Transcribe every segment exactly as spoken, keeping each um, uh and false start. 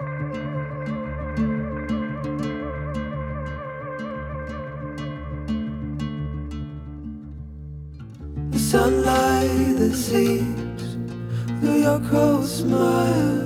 The sunlight that seeps through your cold smile,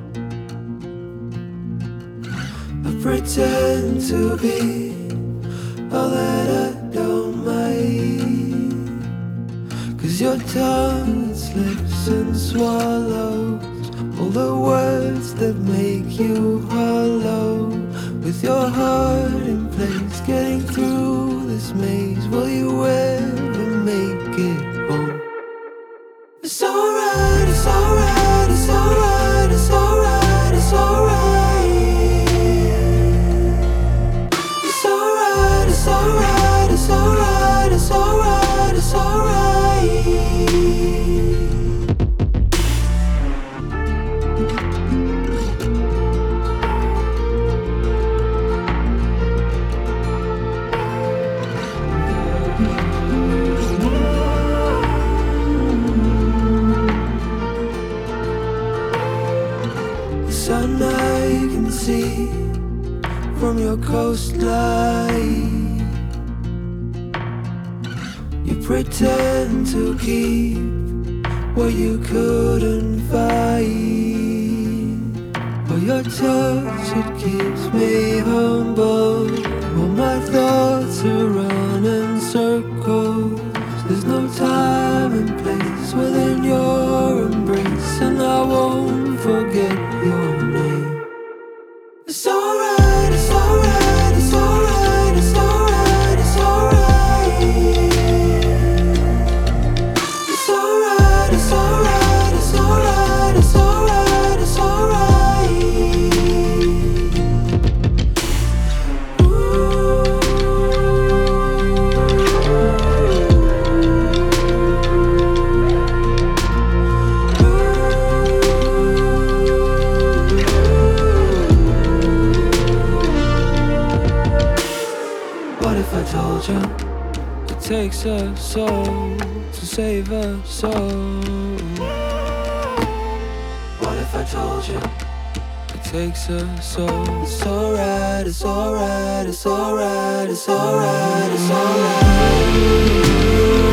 I pretend to be all that I don't mind. 'Cause your tongue slips and swallows all the words that make you hollow. With your heart in place, getting through this maze, will you ever make it home? It's alright, it's alright, it's alright, it's alright, it's alright. It's alright, it's alright, it's alright, it's alright, it's alright. The sun I can see from your coastline, you pretend to keep what you couldn't find. But your touch, it keeps me humble. All my thoughts are running circles. There's no time and place within your embrace, and I won't forget your name. It's alright, it's alright, it's alright, it's alright, it's alright. It's alright, it's alright, it's alright, it's alright, it's alright. What if I told you it takes a soul to save a soul? What if I told you it takes a soul? It's alright, it's alright, it's alright, it's alright, it's alright.